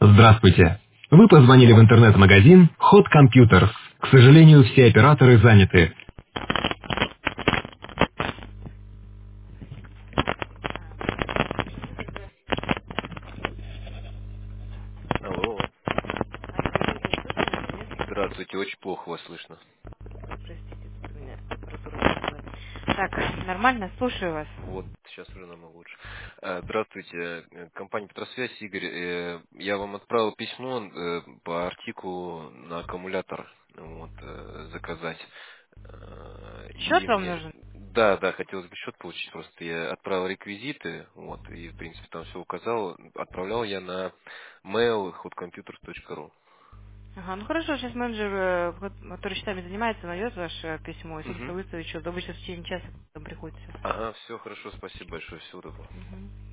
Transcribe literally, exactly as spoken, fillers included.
Здравствуйте. Вы позвонили в интернет-магазин Hot Computers. К сожалению, все операторы заняты. Алло. Добрый день, слышно меня, нет? Здравствуйте, очень плохо вас слышно. Ой, простите, тут у меня температура высокая. Так, нормально, слушаю вас. Вот, сейчас уже намного лучше. Э, Здравствуйте, э, компания Петросвязь, Игорь. Э, Я вам отправил письмо э, по артикулу на аккумулятор вот, э, заказать. Э, Счет И вам мне... нужен? Да, да, хотелось бы счет получить, просто я отправил реквизиты, вот, и, в принципе, там все указал. Отправлял я на mail hotcomputers точка ру. Ага, ну хорошо, сейчас менеджер, э, вот, который счетами занимается, найдет ваше письмо и сразу Угу. выставит счет. Обычно в течение часа там приходит все. Ага, все хорошо, спасибо большое, всего доброго. Угу.